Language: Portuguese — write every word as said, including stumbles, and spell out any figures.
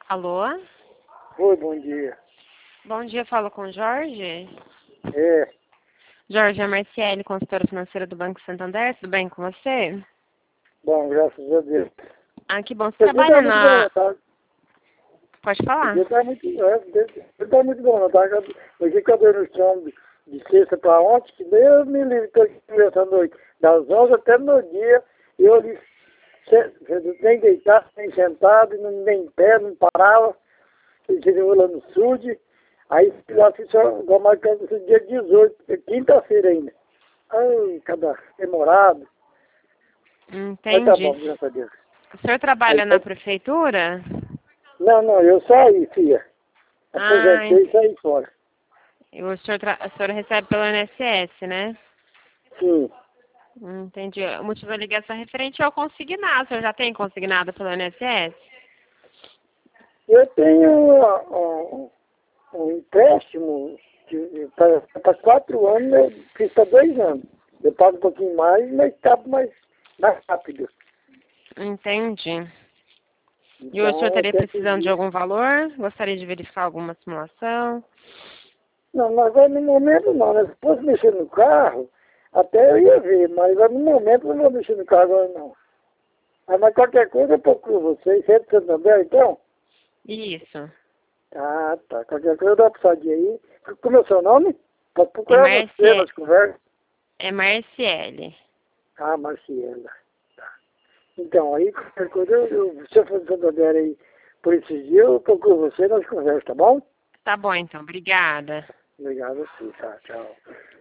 Alô? Oi, bom dia. Bom dia, falo com o Jorge. É, Jorge, é a Marciele, consultora financeira do Banco Santander, tudo bem com você? bom, graças a Deus. Ah, que bom. Você Esse dia trabalha tá muito bom, na... não tá? Pode Esse falar? dia tá muito, é, esse dia tá muito bom, não tá? Hoje que eu dei no chão de, de sexta para ontem, que Deus me livre, tô aqui essa noite, das onze até no dia, e eu ali, se- se- nem deitado, nem sentado, nem nem em pé, não parava, eu lá no sul, aí lá fiz só, igual marcando esse dia dezoito, é quinta-feira ainda. Ai, cada demorado, mas tá Entendi. bom, graças a Deus. O senhor trabalha na prefeitura? Não, não, eu saí, filha. Ah, Aposentei e saí fora. e o senhor, tra... o senhor recebe pelo I N S S, né? Sim. Hum, Entendi. O motivo da ligação é referente ao consignado. O senhor já tem consignado pelo I N S S? Eu tenho ah, um, um empréstimo para quatro anos, eu fiz para dois anos. Eu pago um pouquinho mais, mas está mais, mais rápido. Entendi. E o Então, senhor eu estaria tenho precisando de que... algum valor? Gostaria de verificar alguma simulação? Não, mas vai no momento não, né? Se fosse mexer no carro, até eu ia ver, mas vai no momento eu não vou mexer no carro agora não. Ah, mas qualquer coisa eu procuro vocês, sempre Santander, então? Isso. Ah, tá. Qualquer coisa dá pra sair aí. Como é o seu nome? Pode É procurar você Marcie... nas conversas. é Marciele. Ah, Marciela. Tá. Então, aí qualquer coisa, eu, eu, se eu for de Santander aí por esses dias, eu procuro você nas conversas, tá bom? Tá bom, então. Obrigada. Obrigado a você, tá. Tchau.